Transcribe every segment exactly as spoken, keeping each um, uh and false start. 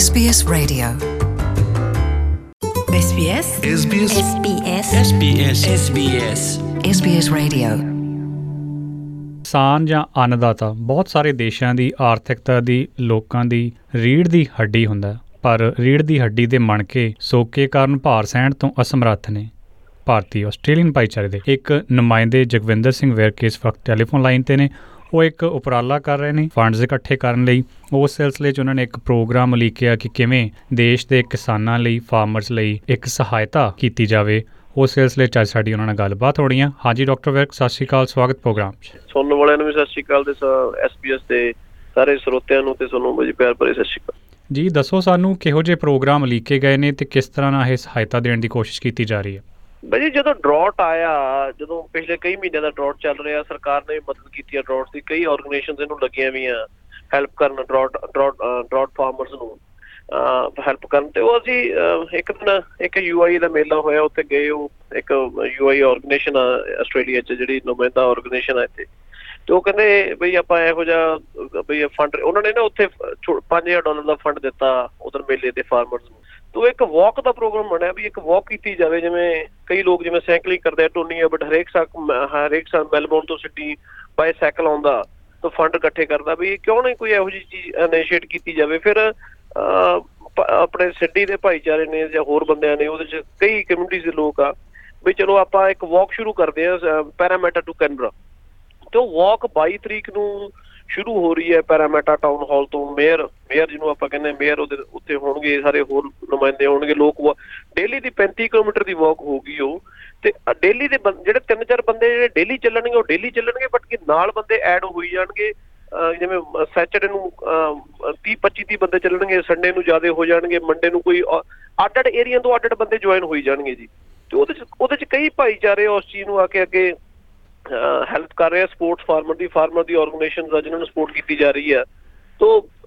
S B S Radio. S B S S B S S B S S B S S B S S B S Radio. ਕਿਸਾਨ ਜਾਂ ਅੰਨਦਾਤਾ ਬਹੁਤ ਸਾਰੇ ਦੇਸ਼ਾਂ ਦੀ ਆਰਥਿਕਤਾ ਦੀ ਲੋਕਾਂ ਦੀ ਰੀੜ੍ਹ ਦੀ ਹੱਡੀ ਹੁੰਦਾ, ਪਰ ਰੀੜ੍ਹ ਦੀ ਹੱਡੀ ਦੇ ਮਣਕੇ ਸੋਕੇ ਕਾਰਨ ਭਾਰ ਸਹਿਣ ਤੋਂ ਅਸਮਰੱਥ ਨੇ। ਭਾਰਤੀ ਆਸਟ੍ਰੇਲੀਅਨ ਭਾਈਚਾਰੇ ਦੇ ਇੱਕ ਨੁਮਾਇੰਦੇ ਜਗਵਿੰਦਰ ਸਿੰਘ ਵਿਰਕ ਇਸ ਵਕਤ ਟੈਲੀਫੋਨ ਲਾਈਨ 'ਤੇ ਨੇ। ਉਹ ਇੱਕ ਉਪਰਾਲਾ ਕਰ ਰਹੇ ਨੇ ਫੰਡਸ ਇਕੱਠੇ ਕਰਨ ਲਈ। ਉਸ ਸਿਲਸਿਲੇ 'ਚ ਉਹਨਾਂ ਨੇ ਇੱਕ ਪ੍ਰੋਗਰਾਮ ਉਲੀਕਿਆ ਕਿ ਕਿਵੇਂ ਦੇਸ਼ ਦੇ ਕਿਸਾਨਾਂ ਲਈ, ਫਾਰਮਰਸ ਲਈ ਇੱਕ ਸਹਾਇਤਾ ਕੀਤੀ ਜਾਵੇ। ਉਸ ਸਿਲਸਿਲੇ 'ਚ ਅੱਜ ਸਾਡੀ ਉਹਨਾਂ ਨਾਲ ਗੱਲਬਾਤ ਹੋਣੀ ਆ। ਹਾਂਜੀ ਡਾਕਟਰ ਵਿਰਕ, ਸਤਿ ਸ਼੍ਰੀ ਅਕਾਲ, ਸਵਾਗਤ ਪ੍ਰੋਗਰਾਮ 'ਚ। ਸੁਣਨ ਵਾਲਿਆਂ ਨੂੰ ਵੀ ਸਤਿ ਸ਼੍ਰੀ ਅਕਾਲ ਤੇ ਐਸ ਪੀ ਐਸ ਦੇ ਸਾਰੇ ਸਰੋਤਿਆਂ ਨੂੰ ਤੇ ਤੁਹਾਨੂੰ ਬੜੀ ਪਿਆਰ ਭਰੀ ਸਤਿ ਸ਼੍ਰੀ ਅਕਾਲ ਜੀ। ਦੱਸੋ ਸਾਨੂੰ ਕਿਹੋ ਜਿਹੇ ਪ੍ਰੋਗਰਾਮ ਉਲੀਕੇ ਗਏ ਨੇ ਤੇ ਕਿਸ ਤਰ੍ਹਾਂ ਨਾਲ ਇਹ ਸਹਾਇਤਾ ਦੇਣ ਦੀ ਕੋਸ਼ਿਸ਼ ਕੀਤੀ ਜਾ ਰਹੀ ਹੈ? ਬਾਈ ਜੀ, ਜਦੋਂ ਡਰਾਟ ਆਇਆ, ਜਦੋਂ ਪਿਛਲੇ ਕਈ ਮਹੀਨਿਆਂ ਦਾ ਡਰਾਟ ਚੱਲ ਰਿਹਾ, ਸਰਕਾਰ ਨੇ ਮਦਦ ਕੀਤੀ ਹੈ ਡਰਾਟ ਦੀ। ਕਈ ਆਰਗੇਨਾਈਜੇਸ਼ਨਸ ਇਹਨੂੰ ਲੱਗੀਆਂ ਵੀ ਆ ਹੈਲਪ ਕਰਨ, ਡਰਾਟ ਡਰਾਟ ਡਰਾਟ ਫਾਰਮਰਸ ਨੂੰ ਹੈਲਪ ਕਰਨ। ਤੇ ਉਹ ਅਸੀਂ ਇੱਕ ਦਿਨ ਇੱਕ ਯੂ ਆਈ ਦਾ ਮੇਲਾ ਹੋਇਆ, ਉੱਥੇ ਗਏ। ਉਹ ਇੱਕ ਯੂ ਆਈ ਆਰਗੇਨਾਈਜੇਸ਼ਨ ਆ ਆਸਟ੍ਰੇਲੀਆ 'ਚ, ਜਿਹੜੀ ਨੁਮਾਇੰਦਾ ਆਰਗੇਨਾਈਜੇਸ਼ਨ ਆ ਇੱਥੇ। ਤੇ ਉਹ ਕਹਿੰਦੇ ਬਈ ਆਪਾਂ ਇਹੋ ਜਿਹਾ ਬਈ ਫੰਡ, ਉਹਨਾਂ ਨੇ ਨਾ ਉੱਥੇ ਪੰਜ ਹਜ਼ਾਰ ਡਾਲਰ ਦਾ ਫੰਡ ਦਿੱਤਾ ਉਧਰ ਮੇਲੇ ਦੇ ਫਾਰਮਰਸ ਨੂੰ। ਤੋ ਇੱਕ ਵਾਕ ਦਾ ਪ੍ਰੋਗਰਾਮ ਬਣਿਆ ਵੀ ਇੱਕ ਵਾਕ ਕੀਤੀ ਜਾਵੇ। ਜਿਵੇਂ ਕਈ ਲੋਕ ਜਿਵੇਂ ਸਾਈਕਲਿੰਗ ਕਰਦੇ ਆ, ਟੋਨੀ ਬਟ ਹਰੇਕ ਸਾਕ ਹਰੇਕ ਸਾਲ ਮੈਲਬੌਰਨ ਤੋਂ ਸਿਡਨੀ ਬਾਈ ਸਾਈਕਲ ਆਉਂਦਾ ਤਾਂ ਫੰਡ ਇਕੱਠੇ ਕਰਦਾ। ਵੀ ਕਿਉਂ ਨਹੀਂ ਕੋਈ ਇਹੋ ਜਿਹੀ ਚੀਜ਼ ਇਨੀਸ਼ੀਏਟ ਕੀਤੀ ਜਾਵੇ। ਫਿਰ ਆਪਣੇ ਸਿਡਨੀ ਦੇ ਭਾਈਚਾਰੇ ਨੇ ਜਾਂ ਹੋਰ ਬੰਦਿਆਂ ਨੇ, ਉਹਦੇ 'ਚ ਕਈ ਕਮਿਊਨਿਟੀਜ਼ ਦੇ ਲੋਕ ਆ ਵੀ ਚਲੋ ਆਪਾਂ ਇੱਕ ਵਾਕ ਸ਼ੁਰੂ ਕਰਦੇ ਹਾਂ ਪੈਰਾਮੀਟਰ ਟੂ ਕੈਨਬਰਾ। ਤੇ ਉਹ ਵਾਕ ਬਾਈ ਤਰੀਕ ਨੂੰ ਸ਼ੁਰੂ ਹੋ ਰਹੀ ਹੈ ਪੈਰਾਮੀਟਾ ਟਾਊਨ ਹਾਲ ਤੋਂ। ਮੇਅਰ ਮੇਅਰ ਜਿਹਨੂੰ ਆਪਾਂ ਕਹਿੰਦੇ ਮੇਅਰ ਉਹਦੇ ਉੱਤੇ ਹੋਣਗੇ, ਸਾਰੇ ਹੋਰ ਨੁਮਾਇੰਦੇ ਹੋਣਗੇ। ਲੋਕ ਡੇਲੀ ਦੀ ਪੈਂਤੀ ਕਿਲੋਮੀਟਰ ਦੀ ਵਾਕ ਹੋਊਗੀ ਉਹ। ਤੇ ਡੇਲੀ ਦੇ ਜਿਹੜੇ ਤਿੰਨ ਚਾਰ ਬੰਦੇ ਜਿਹੜੇ ਡੇਲੀ ਚੱਲਣਗੇ ਉਹ ਡੇਲੀ ਚੱਲਣਗੇ, ਬਟ ਕਿ ਨਾਲ ਬੰਦੇ ਐਡ ਹੋਈ ਜਾਣਗੇ। ਜਿਵੇਂ ਸੈਚਰਡੇ ਨੂੰ ਤੀਹ ਪੱਚੀ ਤੀਹ ਬੰਦੇ ਚੱਲਣਗੇ, ਸੰਡੇ ਨੂੰ ਜ਼ਿਆਦਾ ਹੋ ਜਾਣਗੇ, ਮੰਡੇ ਨੂੰ ਕੋਈ ਅੱਡ ਅੱਡ ਏਰੀਆ ਤੋਂ ਅੱਡ ਅੱਡ ਬੰਦੇ ਜੁਆਇਨ ਹੋਈ ਜਾਣਗੇ ਜੀ। ਤੇ ਉਹਦੇ 'ਚ ਉਹਦੇ 'ਚ ਕਈ ਭਾਈਚਾਰੇ ਉਸ ਚੀਜ਼ ਨੂੰ ਆ ਕੇ ਅੱਗੇ ਹੈਲਪ ਕਰ ਰਹੇ ਆ। ਸਪੋਰਟਸ ਫਾਰਮਰ ਦੀ ਫਾਰਮਰ ਦੀ ਆਰਗੇਨਾਈਜੇਸ਼ਨ ਆ ਜਿਹਨਾਂ ਨੂੰ ਸਪੋਰਟ ਕੀਤੀ ਜਾ ਰਹੀ ਆ। ਤੋ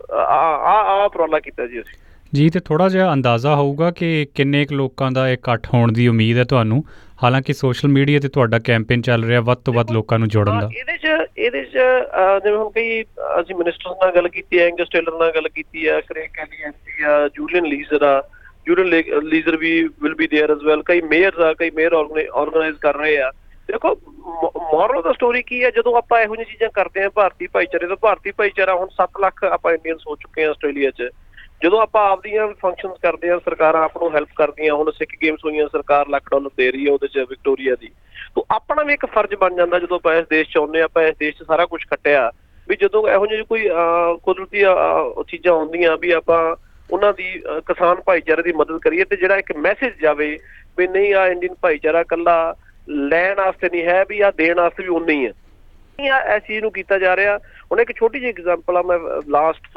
ਆ ਆ ਉਪਰਾਲਾ ਕੀਤਾ ਜੀ ਅਸੀਂ ਜੀ। ਤੇ ਥੋੜ੍ਹਾ ਜਿਹਾ ਅੰਦਾਜ਼ਾ ਹੋਊਗਾ ਕਿ ਕਿੰਨੇ ਕੁ ਲੋਕਾਂ ਦਾ ਇਕੱਠ ਹੋਣ ਦੀ ਉਮੀਦ ਹੈ ਤੁਹਾਨੂੰ? ਹਾਲਾਂਕਿ ਸੋਸ਼ਲ ਮੀਡੀਆ ਤੇ ਤੁਹਾਡਾ ਕੈਂਪੇਨ ਚੱਲ ਰਿਹਾ ਵੱਧ ਤੋਂ ਵੱਧ ਲੋਕਾਂ ਨੂੰ ਜੋੜਨ ਦਾ। ਇਹਦੇ 'ਚ ਇਹਦੇ 'ਚ ਜਿਵੇਂ ਹੁਣ ਕਈ ਅਸੀਂ ਮਿਨਿਸਟਰ ਨਾਲ ਗੱਲ ਕੀਤੀ ਹੈ, ਐਂਗਸ ਟੇਲਰ ਨਾਲ ਗੱਲ ਕੀਤੀ ਹੈ, ਕਰੇਗ ਕੈਲੀ ਐਮ ਪੀ ਆ, ਜੂਲੀਅਨ ਲੀਜ਼ਰ ਆ, Julian Leeser we will be there as well. ਕਈ ਮੇਅਰਸ ਆ, ਕਈ ਮੇਅਰ ਆਰਗੇਨਾਈਜ਼ ਕਰ ਰਹੇ ਆ। ਦੇਖੋ ਮੋਰਲ ਦਾ ਸਟੋਰੀ ਕੀ ਹੈ, ਜਦੋਂ ਆਪਾਂ ਇਹੋ ਜਿਹੀਆਂ ਚੀਜ਼ਾਂ ਕਰਦੇ ਹਾਂ ਭਾਰਤੀ ਭਾਈਚਾਰੇ ਤੋਂ। ਭਾਰਤੀ ਭਾਈਚਾਰਾ ਹੁਣ ਸੱਤ ਲੱਖ ਆਪਾਂ ਇੰਡੀਅਨਸ ਹੋ ਚੁੱਕੇ ਹਾਂ ਆਸਟ੍ਰੇਲੀਆ 'ਚ। ਜਦੋਂ ਆਪਾਂ ਆਪਦੀਆਂ ਫੰਕਸ਼ਨਸ ਕਰਦੇ ਹਾਂ, ਸਰਕਾਰਾਂ ਆਪ ਨੂੰ ਹੈਲਪ ਕਰਦੀਆਂ। ਹੁਣ ਸਿੱਖ ਗੇਮਸ ਹੋਈਆਂ, ਸਰਕਾਰ ਲੱਖ ਡਾਲਰ ਦੇ ਰਹੀ ਹੈ ਉਹਦੇ 'ਚ ਵਿਕਟੋਰੀਆ ਦੀ। ਤੋ ਆਪਣਾ ਵੀ ਇੱਕ ਫਰਜ਼ ਬਣ ਜਾਂਦਾ ਜਦੋਂ ਆਪਾਂ ਇਸ ਦੇਸ਼ 'ਚ ਆਉਂਦੇ ਹਾਂ। ਆਪਾਂ ਇਸ ਦੇਸ਼ 'ਚ ਸਾਰਾ ਕੁਛ ਖੱਟਿਆ ਵੀ ਜਦੋਂ ਇਹੋ ਜਿਹੀ ਕੋਈ ਕੁਦਰਤੀ ਚੀਜ਼ਾਂ ਆਉਂਦੀਆਂ ਵੀ ਆਪਾਂ ਉਹਨਾਂ ਦੀ ਕਿਸਾਨ ਭਾਈਚਾਰੇ ਦੀ ਮਦਦ ਕਰੀਏ। ਤੇ ਜਿਹੜਾ ਇੱਕ ਮੈਸੇਜ ਜਾਵੇ ਵੀ ਨਹੀਂ, ਆ ਇੰਡੀਅਨ ਭਾਈਚਾਰਾ ਇਕੱਲਾ ਲੈਣ ਵਾਸਤੇ ਨਹੀਂ ਹੈ, ਵੀ ਆਹ ਦੇਣ ਵਾਸਤੇ ਵੀ ਉਨਾ ਹੀ ਹੈ। ਇਸ ਚੀਜ਼ ਨੂੰ ਕੀਤਾ ਜਾ ਰਿਹਾ। ਹੁਣ ਇੱਕ ਛੋਟੀ ਜਿਹੀ ਐਗਜ਼ਾਮਪਲ ਆ, ਮੈਂ ਲਾਸਟ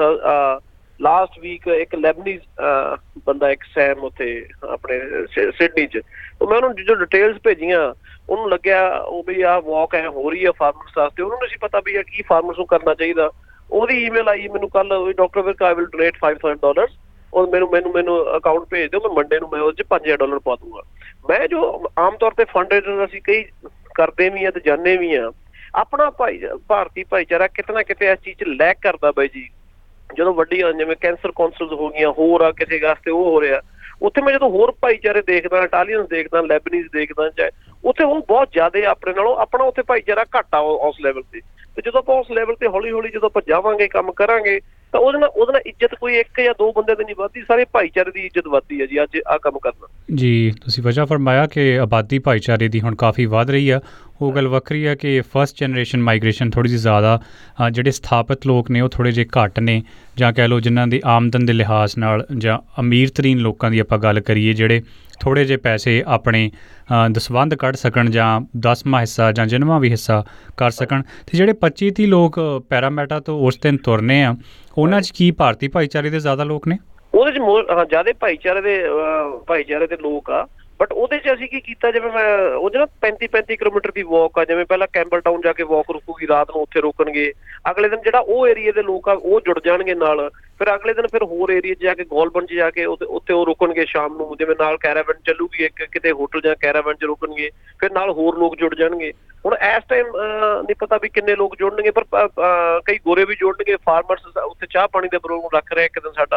ਲਾਸਟ ਵੀਕ ਇੱਕ ਲੈਬਨੀਜ਼ ਬੰਦਾ, ਇੱਕ ਸੈਮ ਉੱਥੇ ਆਪਣੇ ਸਿਡਨੀ 'ਚ, ਮੈਂ ਉਹਨੂੰ ਜੋ ਡਿਟੇਲਸ ਭੇਜੀਆਂ, ਉਹਨੂੰ ਲੱਗਿਆ ਉਹ ਵੀ ਆਹ ਵਾਕ ਐ ਹੋ ਰਹੀ ਹੈ ਫਾਰਮਰਸ ਵਾਸਤੇ। ਉਹਨੂੰ ਨਹੀਂ ਸੀ ਪਤਾ ਵੀ ਕੀ ਫਾਰਮਰਸ ਨੂੰ ਕਰਨਾ ਚਾਹੀਦਾ। ਉਹਦੀ ਈਮੇਲ ਆਈ ਮੈਨੂੰ ਕੱਲ, doctor Virk I will donate five thousand dollar ਔਰ ਮੈਨੂੰ ਮੈਨੂੰ ਮੈਨੂੰ ਅਕਾਊਂਟ ਭੇਜ ਦਿਓ, ਮੈਂ ਮੰਡੇ ਨੂੰ ਮੈਂ ਉਹਦੇ 'ਚ ਪੰਜ ਹਜ਼ਾਰ ਡਾਲਰ ਪਾ ਦੂੰਗਾ। ਮੈਂ ਜੋ ਆਮ ਤੌਰ ਤੇ ਫੰਡ ਰੇਜ਼ਰ ਅਸੀਂ ਕਈ ਕਰਦੇ ਵੀ ਹਾਂ ਤੇ ਜਾਣੇ ਵੀ ਹਾਂ। ਆਪਣਾ ਭਾਈ ਭਾਰਤੀ ਭਾਈਚਾਰਾ ਕਿਤੇ ਨਾ ਕਿਤੇ ਇਸ ਚੀਜ਼ 'ਚ ਲੈਕ ਕਰਦਾ ਬਾਈ ਜੀ। ਜਦੋਂ ਵੱਡੀ ਜਿਵੇਂ ਕੈਂਸਰ ਕੌਂਸਲਸ ਹੋ ਗਈਆਂ, ਹੋਰ ਆ ਕਿਸੇ ਵਾਸਤੇ ਉਹ ਹੋ ਰਿਹਾ, ਉੱਥੇ ਮੈਂ ਜਦੋਂ ਹੋਰ ਭਾਈਚਾਰੇ ਦੇਖਦਾ, ਇਟਾਲੀਅਨਸ ਦੇਖਦਾ, ਲੈਬਨੀਜ਼ ਦੇਖਦਾ, ਚਾਹੇ ਉੱਥੇ ਉਹ ਬਹੁਤ ਜ਼ਿਆਦਾ ਆਪਣੇ ਨਾਲੋਂ ਆਪਣਾ ਉੱਥੇ ਭਾਈਚਾਰਾ ਘੱਟ ਆ ਉਸ ਲੈਵਲ ਤੇ। ਤੇ ਜਦੋਂ ਆਪਾਂ ਉਸ ਲੈਵਲ ਤੇ ਹੌਲੀ ਹੌਲੀ ਜਦੋਂ ਆਪਾਂ ਜਾਵਾਂਗੇ, ਕੰਮ ਕਰਾਂਗੇ, ਤਾਂ ਉਹਦੇ ਨਾਲ ਉਹਦੇ ਨਾਲ ਇੱਜ਼ਤ ਕੋਈ ਇੱਕ ਜਾਂ ਦੋ ਬੰਦੇ ਦੀ ਨਹੀਂ ਵੱਧਦੀ, ਸਾਰੇ ਭਾਈਚਾਰੇ ਦੀ ਇੱਜ਼ਤ ਵੱਧਦੀ ਹੈ ਜੀ ਅੱਜ ਆਹ ਕੰਮ ਕਰਨਾ। ਜੀ, ਤੁਸੀਂ ਵਜ੍ਹਾ ਫਰਮਾਇਆ ਕਿ ਆਬਾਦੀ ਭਾਈਚਾਰੇ ਦੀ ਹੁਣ ਕਾਫੀ ਵੱਧ ਰਹੀ ਆ। ਉਹ ਗੱਲ ਵੱਖਰੀ ਹੈ ਕਿ ਫਸਟ ਜਨਰੇਸ਼ਨ ਮਾਈਗ੍ਰੇਸ਼ਨ ਥੋੜ੍ਹੀ ਜਿਹੀ ਜ਼ਿਆਦਾ, ਜਿਹੜੇ ਸਥਾਪਿਤ ਲੋਕ ਨੇ ਉਹ ਥੋੜ੍ਹੇ ਜਿਹੇ ਘੱਟ ਨੇ, ਜਾਂ ਕਹਿ ਲਓ ਜਿਨ੍ਹਾਂ ਦੀ ਆਮਦਨ ਦੇ ਲਿਹਾਜ਼ ਨਾਲ, ਜਾਂ ਅਮੀਰ ਤਰੀਨ ਲੋਕਾਂ ਦੀ ਆਪਾਂ ਗੱਲ ਕਰੀਏ ਜਿਹੜੇ ਥੋੜ੍ਹੇ ਜਿਹੇ ਪੈਸੇ ਆਪਣੇ ਦਸਵੰਧ ਕੱਢ ਸਕਣ ਜਾਂ ਦਸਵਾਂ ਹਿੱਸਾ ਜਾਂ ਜਿਨਵਾਂ ਵੀ ਹਿੱਸਾ ਕਰ ਸਕਣ। ਅਤੇ ਜਿਹੜੇ ਪੱਚੀ ਤੀਹ ਲੋਕ ਪੈਰਾਮੀਟਾ ਤੋਂ ਉਸ ਦਿਨ ਤੁਰਨੇ ਆ, ਉਹਨਾਂ 'ਚ ਕੀ ਭਾਰਤੀ ਭਾਈਚਾਰੇ ਦੇ ਜ਼ਿਆਦਾ ਲੋਕ ਨੇ? ਉਹਦੇ 'ਚ ਮੋਰ ਹਾਂ ਜ਼ਿਆਦਾ ਭਾਈਚਾਰੇ ਦੇ ਭਾਈਚਾਰੇ ਦੇ ਲੋਕ ਆ। ਬਟ ਉਹਦੇ 'ਚ ਅਸੀਂ ਕੀ ਕੀਤਾ, ਜਿਵੇਂ ਮੈਂ ਉਹਦੇ ਨਾ ਪੈਂਤੀ ਪੈਂਤੀ ਕਿਲੋਮੀਟਰ ਦੀ ਵਾਕ ਆ। ਜਿਵੇਂ ਪਹਿਲਾਂ ਕੈਂਬਲ ਟਾਊਨ ਜਾ ਕੇ ਵਾਕ ਰੁਕੂਗੀ, ਰਾਤ ਨੂੰ ਉੱਥੇ ਰੋਕਣਗੇ। ਅਗਲੇ ਦਿਨ ਜਿਹੜਾ ਉਹ ਏਰੀਏ ਦੇ ਲੋਕ ਆ ਉਹ ਜੁੜ ਜਾਣਗੇ ਨਾਲ। ਫਿਰ ਅਗਲੇ ਦਿਨ ਫਿਰ ਹੋਰ ਏਰੀਏ 'ਚ ਜਾ ਕੇ ਗੋਲਬਨ 'ਚ ਜਾ ਕੇ ਉੱਥੇ ਉਹ ਰੁਕਣਗੇ ਸ਼ਾਮ ਨੂੰ। ਜਿਵੇਂ ਨਾਲ ਕੈਰਾਵਨ ਚੱਲੂਗੀ, ਇੱਕ ਕਿਤੇ ਹੋਟਲ ਜਾਂ ਕੈਰਾਵਨ 'ਚ ਰੁਕਣਗੇ, ਫਿਰ ਨਾਲ ਹੋਰ ਲੋਕ ਜੁੜ ਜਾਣਗੇ। ਹੁਣ ਇਸ ਟਾਈਮ ਨਹੀਂ ਪਤਾ ਵੀ ਕਿੰਨੇ ਲੋਕ ਜੁੜਨਗੇ, ਪਰ ਕਈ ਗੋਰੇ ਵੀ ਜੁੜਨਗੇ। ਫਾਰਮਰਸ ਉੱਥੇ ਚਾਹ ਪਾਣੀ ਦਾ ਪ੍ਰੋਗਰਾਮ ਰੱਖ ਰਿਹਾ ਇੱਕ ਦਿਨ ਸਾਡਾ।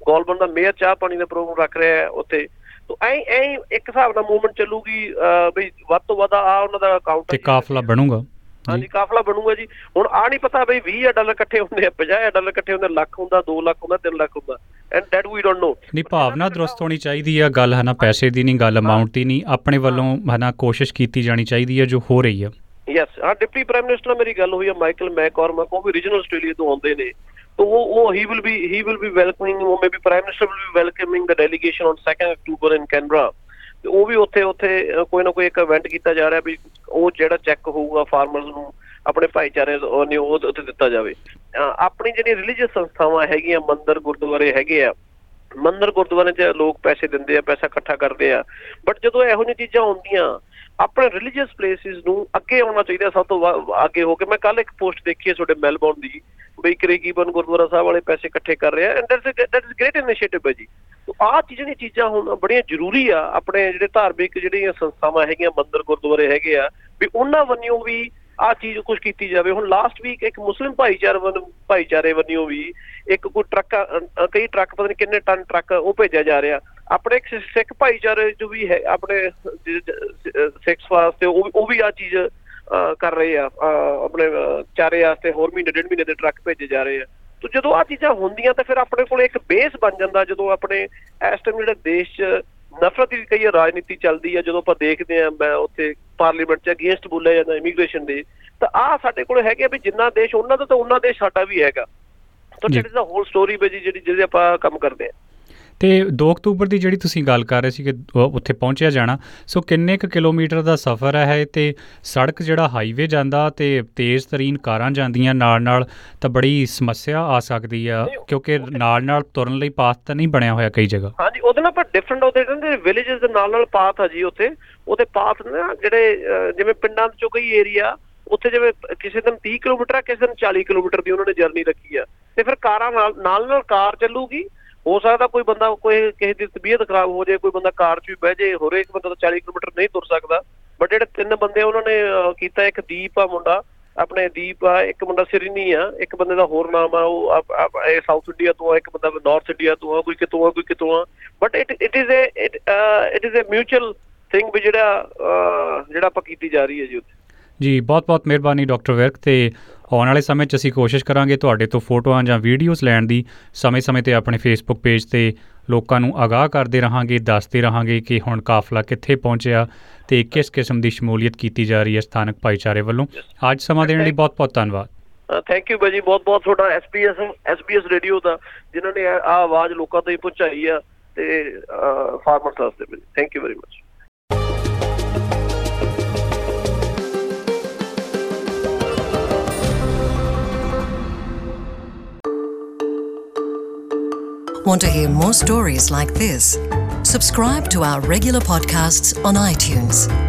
ਗੌਲਬਨ ਦਾ ਮੇਅਰ ਚਾਹ ਪਾਣੀ ਦਾ ਪ੍ਰੋਗਰਾਮ ਰੱਖ ਰਿਹਾ ਹੈ ਉੱਥੇ। ਤੋ ਐਂ ਐਂ ਇੱਕ ਹਿਸਾਬ ਨਾਲ ਮੂਵਮੈਂਟ ਚੱਲੂਗੀ ਬਈ ਵੱਧ ਤੋਂ ਵੱਧ ਆ ਉਹਨਾਂ ਦਾ ਅਕਾਊਂਟ ਤੇ ਕਾਫਲਾ ਬਣੂਗਾ। ਹਾਂਜੀ ਕਾਫਲਾ ਬਣੂਗਾ ਜੀ। ਹੁਣ ਆ ਨਹੀਂ ਪਤਾ ਬਈ ਵੀਹ ਹਜ਼ਾਰ ਡਾਲਰ ਇਕੱਠੇ ਹੁੰਦੇ ਆ, ਪੰਜਾਹ ਹਜ਼ਾਰ ਡਾਲਰ ਇਕੱਠੇ ਹੁੰਦੇ, ਲੱਖ ਹੁੰਦਾ, ਦੋ ਲੱਖ ਹੁੰਦਾ, ਤਿੰਨ ਲੱਖ ਹੁੰਦਾ, and that we don't know. ਨਹੀਂ ਭਾਵਨਾ ਦਰੁਸਤ ਹੋਣੀ ਚਾਹੀਦੀ ਆ ਗੱਲ, ਹੈ ਨਾ, ਪੈਸੇ ਦੀ ਨਹੀਂ ਗੱਲ, ਅਮਾਊਂਟ ਦੀ ਨਹੀਂ, ਆਪਣੇ ਵੱਲੋਂ ਹੈ ਨਾ ਕੋਸ਼ਿਸ਼ ਕੀਤੀ ਜਾਣੀ ਚਾਹੀਦੀ ਹੈ ਜੋ ਹੋ ਰਹੀ ਆ। ਯੈਸ ਹਾਂ ਡਿਪਟੀ ਪ੍ਰਾਈਮ ਮਿਨਿਸਟਰ ਨਾਲ ਮੇਰੀ ਗੱਲ ਹੋਈ ਆ, ਮਾਈਕਲ ਮੈਕਕॉर्मिक, ਉਹ ਵੀ ਰੀਜਨਲ ਆਸਟ੍ਰੇਲੀਆ ਤੋਂ ਆਉਂਦੇ ਨੇ। तो वो वो he will be he will be welcoming, वो maybe Prime Minister will be welcoming the delegation on second October in Canberra। ਤੇ ਉਹ ਵੀ ਉੱਥੇ ਉੱਥੇ ਕੋਈ ਨਾ ਕੋਈ ਇੱਕ ਇਵੈਂਟ ਕੀਤਾ ਜਾ ਰਿਹਾ ਵੀ ਉਹ ਜਿਹੜਾ ਚੈੱਕ ਹੋਊਗਾ ਫਾਰਮਰਸ ਨੂੰ ਆਪਣੇ ਭਾਈਚਾਰੇ ਨੂੰ ਉਹ ਉੱਥੇ ਦਿੱਤਾ ਜਾਵੇ। ਆਪਣੀ ਜਿਹੜੀ ਰਿਲੀਜੀਅਸ ਸੰਸਥਾਵਾਂ ਹੈਗੀਆਂ, ਮੰਦਿਰ ਗੁਰਦੁਆਰੇ ਹੈਗੇ ਆ, ਮੰਦਿਰ ਗੁਰਦੁਆਰੇ 'ਚ ਲੋਕ ਪੈਸੇ ਦਿੰਦੇ ਆ, ਪੈਸਾ ਇਕੱਠਾ ਕਰਦੇ ਆ, ਬਟ ਜਦੋਂ ਇਹੋ ਜਿਹੀਆਂ ਚੀਜ਼ਾਂ ਹੁੰਦੀਆਂ ਆਪਣੇ ਰਿਲੀਜੀਅਸ ਪਲੇਸਿਸ ਨੂੰ ਅੱਗੇ ਆਉਣਾ ਚਾਹੀਦਾ ਸਭ ਤੋਂ ਅੱਗੇ ਹੋ ਕੇ। ਮੈਂ ਕੱਲ ਇੱਕ ਪੋਸਟ ਦੇਖੀ ਹੈ ਤੁਹਾਡੇ ਮੈਲਬੌਰਨ ਦੀ, ਬਈ ਕਰੇਗੀਬਨ ਗੁਰਦੁਆਰਾ ਸਾਹਿਬ ਵਾਲੇ ਪੈਸੇ ਇਕੱਠੇ ਕਰ ਰਹੇ ਆ, and that's that is great initiative ਹੈ ਜੀ। ਆਹ ਚੀਜ਼ਾਂ ਚੀਜ਼ਾਂ ਹੁਣ ਬੜੀਆਂ ਜ਼ਰੂਰੀ ਆ। ਆਪਣੇ ਜਿਹੜੇ ਧਾਰਮਿਕ ਜਿਹੜੀਆਂ ਸੰਸਥਾਵਾਂ ਹੈਗੀਆਂ, ਮੰਦਿਰ ਗੁਰਦੁਆਰੇ ਹੈਗੇ ਆ, ਵੀ ਉਹਨਾਂ ਵੱਲੋਂ ਵੀ ਆਹ ਚੀਜ਼ ਕੁਛ ਕੀਤੀ ਜਾਵੇ। ਹੁਣ ਲਾਸਟ ਵੀਕ ਇੱਕ ਮੁਸਲਿਮ ਭਾਈਚਾਰੇ ਵੱਲੋਂ ਭਾਈਚਾਰੇ ਵੱਲੋਂ ਵੀ ਇੱਕ ਕੋਈ ਟਰੱਕ, ਕਈ ਟਰੱਕ ਪਤਾ ਨਹੀਂ ਕਿੰਨੇ ਟਨ ਟਰੱਕ ਉਹ ਭੇਜਿਆ ਜਾ ਰਿਹਾ ਆਪਣੇ ਇੱਕ ਸਿੱਖ ਭਾਈਚਾਰੇ 'ਚ ਵੀ ਹੈ, ਆਪਣੇ ਸਿੱਖਸ ਵਾਸਤੇ ਉਹ ਉਹ ਵੀ ਆਹ ਚੀਜ਼ ਕਰ ਰਹੇ ਆ, ਆਪਣੇ ਚਾਰੇ ਵਾਸਤੇ ਹੋਰ ਮਹੀਨੇ ਡੇਢ ਮਹੀਨੇ ਦੇ ਟਰੱਕ ਭੇਜੇ ਜਾ ਰਹੇ ਆ। ਤੋ ਜਦੋਂ ਆਹ ਚੀਜ਼ਾਂ ਹੁੰਦੀਆਂ ਤਾਂ ਫਿਰ ਆਪਣੇ ਕੋਲ ਇੱਕ ਬੇਸ ਬਣ ਜਾਂਦਾ। ਜਦੋਂ ਆਪਣੇ ਇਸ ਟਾਈਮ ਜਿਹੜੇ ਦੇਸ਼ 'ਚ ਨਫ਼ਰਤ ਦੀ ਕਈ ਰਾਜਨੀਤੀ ਚੱਲਦੀ ਆ, ਜਦੋਂ ਆਪਾਂ ਦੇਖਦੇ ਹਾਂ ਮੈਂ ਉੱਥੇ ਪਾਰਲੀਮੈਂਟ 'ਚ ਅਗੇਂਸਟ ਬੋਲਿਆ ਜਾਂਦਾ ਇਮੀਗ੍ਰੇਸ਼ਨ ਦੇ, ਤਾਂ ਆਹ ਸਾਡੇ ਕੋਲ ਹੈਗੇ ਆ ਵੀ ਜਿੰਨਾ ਦੇਸ਼ ਉਹਨਾਂ ਦਾ ਤਾਂ ਉਹਨਾਂ ਦੇਸ਼ ਸਾਡਾ ਵੀ ਹੈਗਾ। ਤਾਂ ਜਿਹੜੀ ਦਾ ਹੋਲ ਸਟੋਰੀ ਵੀ ਜੀ ਜਿਹੜੀ ਜਿਹਦੇ ਆਪਾਂ ਕੰਮ ਕਰਦੇ ਹਾਂ। ਅਤੇ ਦੋ ਅਕਤੂਬਰ ਦੀ ਜਿਹੜੀ ਤੁਸੀਂ ਗੱਲ ਕਰ ਰਹੇ ਸੀ ਕਿ ਉੱਥੇ ਪਹੁੰਚਿਆ ਜਾਣਾ, ਸੋ ਕਿੰਨੇ ਕੁ ਕਿਲੋਮੀਟਰ ਦਾ ਸਫ਼ਰ ਹੈ ਅਤੇ ਸੜਕ ਜਿਹੜਾ ਹਾਈਵੇ ਜਾਂਦਾ ਅਤੇ ਤੇਜ਼ ਤਰੀਨ ਕਾਰਾਂ ਜਾਂਦੀਆਂ ਨਾਲ ਨਾਲ, ਤਾਂ ਬੜੀ ਸਮੱਸਿਆ ਆ ਸਕਦੀ ਆ ਕਿਉਂਕਿ ਨਾਲ ਨਾਲ ਤੁਰਨ ਲਈ ਪਾਥ ਤਾਂ ਨਹੀਂ ਬਣਿਆ ਹੋਇਆ ਕਈ ਜਗ੍ਹਾ। ਹਾਂਜੀ ਉਹਦੇ ਨਾਲ ਪਰ ਡਿਫਰੈਂਟ ਉਹਦੇ ਕਹਿੰਦੇ ਵਿਲੇਜਸ ਦੇ ਨਾਲ ਨਾਲ ਪਾਥ ਆ ਜੀ ਉੱਥੇ। ਉਹਦੇ ਪਾਥ ਨਾ ਜਿਹੜੇ ਜਿਵੇਂ ਪਿੰਡਾਂ 'ਚੋਂ ਕਈ ਏਰੀਆ ਉੱਥੇ ਜਿਵੇਂ ਕਿਸੇ ਦਿਨ ਤੀਹ ਕਿਲੋਮੀਟਰ ਆ, ਕਿਸੇ ਦਿਨ ਚਾਲੀ ਕਿਲੋਮੀਟਰ ਦੀ ਉਹਨਾਂ ਨੇ ਜਰਨੀ ਰੱਖੀ ਆ, ਅਤੇ ਫਿਰ ਕਾਰਾਂ ਨਾਲ ਨਾਲ ਨਾਲ ਕਾਰ ਚੱਲੂਗੀ। ਹੋ ਸਕਦਾ ਕੋਈ ਬੰਦਾ ਕੋਈ ਕਿਸੇ ਦੀ ਤਬੀਅਤ ਖਰਾਬ ਹੋ ਜਾਏ, ਕੋਈ ਬੰਦਾ ਕਾਰ 'ਚ ਵੀ ਬਹਿ ਜਾਏ, ਹਰੇਕ ਬੰਦਾ ਤਾਂ ਚਾਲੀ ਕਿਲੋਮੀਟਰ ਨਹੀਂ ਤੁਰ ਸਕਦਾ। ਬਟ ਜਿਹੜੇ ਤਿੰਨ ਬੰਦੇ ਉਹਨਾਂ ਨੇ ਕੀਤਾ, ਇੱਕ ਦੀਪ ਆ ਮੁੰਡਾ, ਆਪਣੇ ਦੀਪ ਆ, ਇੱਕ ਮੁੰਡਾ ਸਿਰਨੀ ਆ, ਇੱਕ ਬੰਦੇ ਦਾ ਹੋਰ ਨਾਮ ਆ ਉਹ ਸਾਊਥ ਇੰਡੀਆ ਤੋਂ ਆ, ਇੱਕ ਬੰਦਾ ਨਾਰਥ ਇੰਡੀਆ ਤੋਂ ਆ, ਕੋਈ ਕਿਤੋਂ ਆ ਕੋਈ ਕਿਤੋਂ ਆ। But it it is a it is a mutual thing ਵੀ ਜਿਹੜਾ ਜਿਹੜਾ ਆਪਾਂ ਕੀਤੀ ਜਾ ਰਹੀ ਹੈ ਜੀ ਉੱਥੇ। ਜੀ ਬਹੁਤ ਬਹੁਤ ਮਿਹਰਬਾਨੀ ਡਾਕਟਰ ਵਿਰਕ। ਅਤੇ ਆਉਣ ਵਾਲੇ ਸਮੇਂ 'ਚ ਅਸੀਂ ਕੋਸ਼ਿਸ਼ ਕਰਾਂਗੇ ਤੁਹਾਡੇ ਤੋਂ ਫੋਟੋਆਂ ਜਾਂ ਵੀਡੀਓਜ਼ ਲੈਣ ਦੀ, ਸਮੇਂ ਸਮੇਂ 'ਤੇ ਆਪਣੇ ਫੇਸਬੁੱਕ ਪੇਜ 'ਤੇ ਲੋਕਾਂ ਨੂੰ ਆਗਾਹ ਕਰਦੇ ਰਹਾਂਗੇ, ਦੱਸਦੇ ਰਹਾਂਗੇ ਕਿ ਹੁਣ ਕਾਫਲਾ ਕਿੱਥੇ ਪਹੁੰਚਿਆ ਅਤੇ ਕਿਸ ਕਿਸਮ ਦੀ ਸ਼ਮੂਲੀਅਤ ਕੀਤੀ ਜਾ ਰਹੀ ਹੈ ਸਥਾਨਕ ਭਾਈਚਾਰੇ ਵੱਲੋਂ। ਅੱਜ ਸਮਾਂ ਦੇਣ ਲਈ ਬਹੁਤ ਬਹੁਤ ਧੰਨਵਾਦ। ਥੈਂਕ ਯੂ ਭਾਅ ਜੀ, ਬਹੁਤ ਬਹੁਤ ਤੁਹਾਡਾ S P S S P S radio ਦਾ ਜਿਨ੍ਹਾਂ ਨੇ ਆਹ ਆਵਾਜ਼ ਲੋਕਾਂ ਤਾਈਂ ਪਹੁੰਚਾਈ ਆ ਅਤੇ ਫਾਰਮਰਸ ਵਾਸਤੇ। Thank you very much. Want to hear more stories like this? Subscribe to our regular podcasts on iTunes.